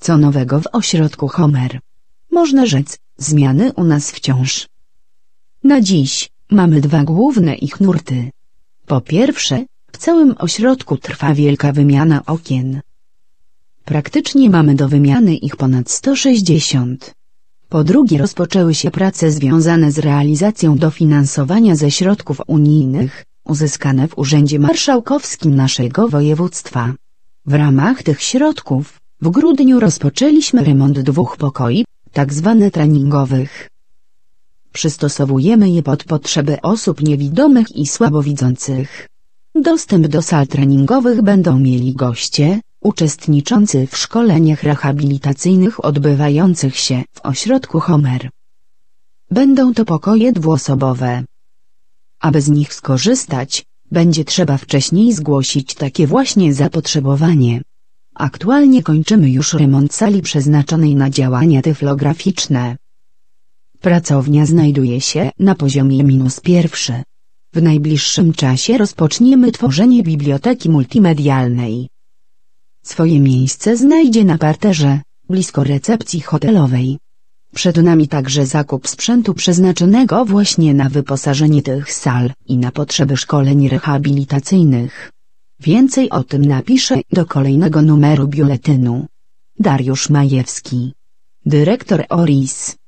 Co nowego w ośrodku Homer? Można rzec, zmiany u nas wciąż. Na dziś mamy dwa główne ich nurty. Po pierwsze, w całym ośrodku trwa wielka wymiana okien. Praktycznie mamy do wymiany ich ponad 160. Po drugie, rozpoczęły się prace związane z realizacją dofinansowania ze środków unijnych, uzyskane w Urzędzie Marszałkowskim naszego województwa. W ramach tych środków, w grudniu rozpoczęliśmy remont 2 pokoi, tzw. treningowych. Przystosowujemy je pod potrzeby osób niewidomych i słabowidzących. Dostęp do sal treningowych będą mieli goście, uczestniczący w szkoleniach rehabilitacyjnych odbywających się w ośrodku Homer. Będą to pokoje dwuosobowe. Aby z nich skorzystać, będzie trzeba wcześniej zgłosić takie właśnie zapotrzebowanie. Aktualnie kończymy już remont sali przeznaczonej na działania tyflograficzne. Pracownia znajduje się na poziomie -1. W najbliższym czasie rozpoczniemy tworzenie biblioteki multimedialnej. Swoje miejsce znajdzie na parterze, blisko recepcji hotelowej. Przed nami także zakup sprzętu przeznaczonego właśnie na wyposażenie tych sal i na potrzeby szkoleń rehabilitacyjnych. Więcej o tym napiszę do kolejnego numeru biuletynu. Dariusz Majewski, dyrektor ORiS.